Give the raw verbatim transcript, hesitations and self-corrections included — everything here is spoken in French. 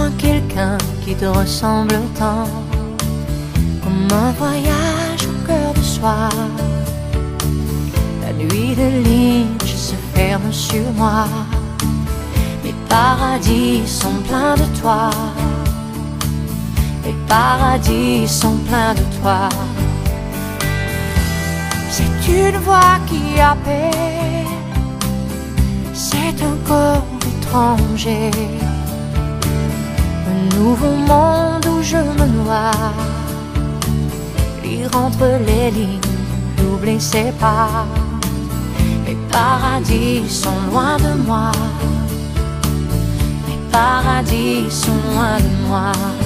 Trouve-moi quelqu'un qui te ressemble tant, comme un voyage au cœur du soir. La nuit de Lynch se ferme sur moi. Mes paradis sont pleins de toi. Les paradis sont pleins de toi. C'est une voix qui appelle, c'est un corps étranger, un nouveau monde où je me noie. Lire entre les lignes, doubler ses pas. Les paradis sont loin de moi. Les paradis sont loin de moi.